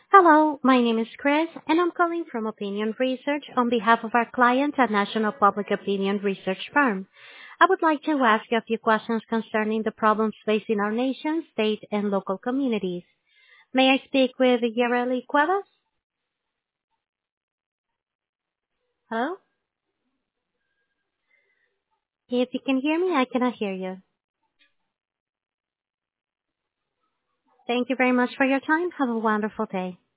Hello, my name is Chris, and I'm calling from Opinion Research on behalf of our client, a national public opinion research firm. I would like to ask you a few questions concerning the problems facing our nation, state, and local communities. May I speak with Yareli Cuevas? Hello? If you can hear me, I cannot hear you. Thank you very much for your time. Have a wonderful day.